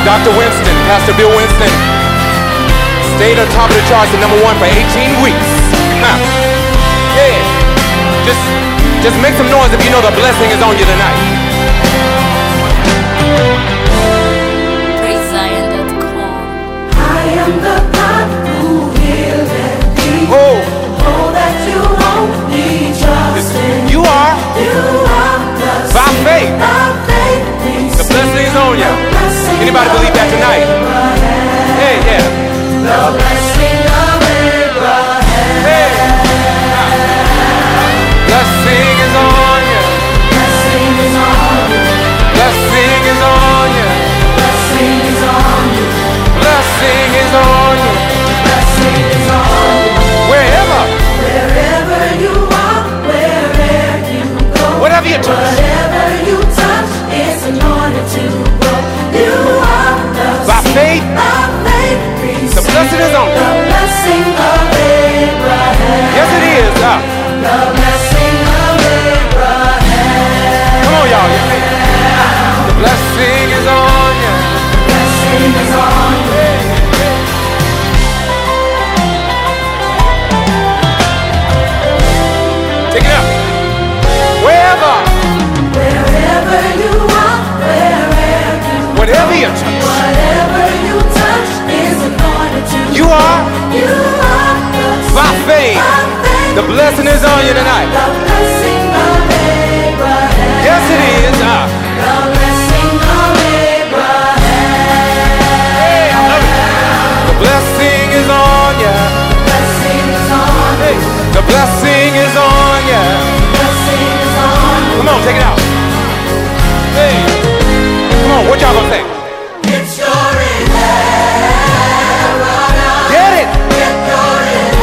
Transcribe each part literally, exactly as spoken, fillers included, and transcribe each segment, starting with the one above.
Doctor Winston, Pastor Bill Winston, stayed on top of the charts at number one for eighteen weeks. Huh. Yeah. Just, just make some noise if you know the blessing is on you tonight. praise zion dot com. I am the God who healeth thee. Oh, Oh, that you only trust in. you are You are the by seed faith. of faith. The blessing is on you. Anybody believe that tonight? Hey, yeah. The blessing of Abraham. Hey. Blessing is on you. Blessing is on you. Blessing is on you. Blessing is on you. Blessing is on you. Blessing is on you. Wherever, Wherever you are, wherever you go, whatever you touch, whatever you touch is anointed to grow. You are the by seed faith, of faith. the blessing is on The you. blessing of Abraham. Yes, it is. Uh, The blessing of Abraham. come on, y'all. You see? The blessing is on you. Blessing is on you. Take it up. Wherever, Wherever you are, wherever you whatever you touch, whatever you touch is anointed to you are You are the by faith. of faith. The blessing is on you tonight. The blessing of Abraham. Yes, it is. Uh, The blessing of Abraham. hey, I love it. The blessing is on you. Blessing is on Hey, the blessing is on you. Blessing is on Come on, take it out. Hey, come on. What y'all gonna say? It's your inheritance. Get it. Get your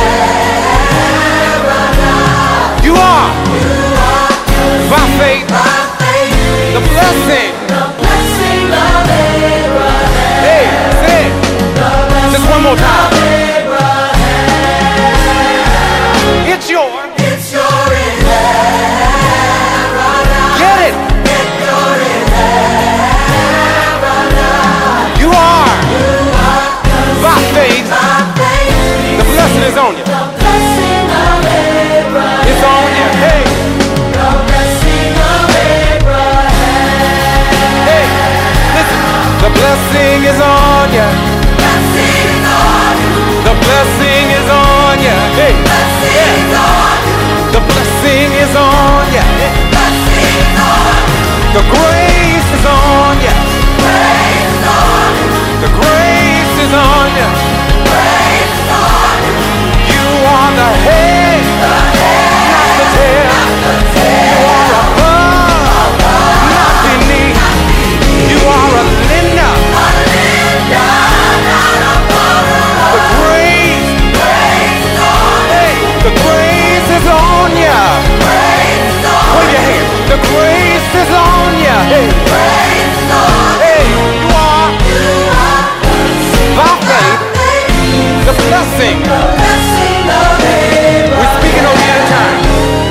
inheritance. You are You are by faith. by faith. The blessing. The blessing of Abraham. Hey, say it. The blessing Just one more time. of Abraham. It's yours. It's your inheritance. Get it. Get your inheritance. You are You are by faith. by faith. The blessing is on you. The blessing of Abraham. It's on you. Hey, The blessing of Abraham. hey. Listen. The blessing is on you. Blessing is on you. The blessing is on you. Hey, Blessing is on you. the blessing is on you. Blessing is on you. The grace is on you. Praise is on you. The grace is on you. Praise is on you. You are the head, not the tail. You are above, not beneath. You are a lender. The grace, hey, the grace is on you. Wave your hand. The grace is on you. Hey, hey, you are by faith. The blessing. We're speaking over you tonight.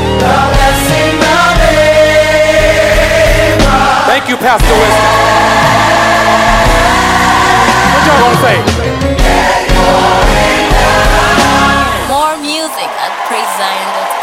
Thank you, Pastor Winston. What y'all gonna say? More music at praise zion dot com.